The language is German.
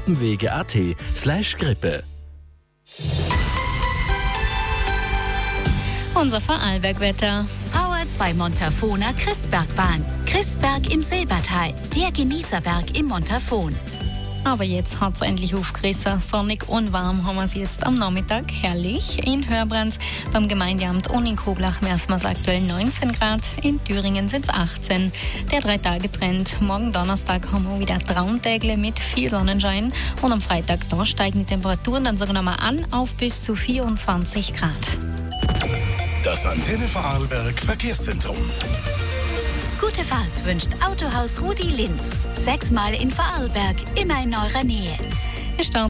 rappenwege.at/Grippe. Unser Vorarlberg-Wetter. Powered bei Montafona Christbergbahn. Christberg im Silbertal, der Genießerberg im Montafon. Aber jetzt hat es endlich aufgerissen. Sonnig und warm haben wir es jetzt am Nachmittag. Herrlich. In Hörbrands beim Gemeindeamt und in Koblach messen wir es aktuell 19 Grad. In Thüringen sind es 18. Der 3-Tage-Trend. Morgen Donnerstag haben wir wieder Traumtägle mit viel Sonnenschein. Und am Freitag, da steigen die Temperaturen dann sogar nochmal an auf bis zu 24 Grad. Das Antenne Vorarlberg Verkehrszentrum. Gute Fahrt wünscht Autohaus Rudi Linz. 6-mal in Vorarlberg, immer in eurer Nähe.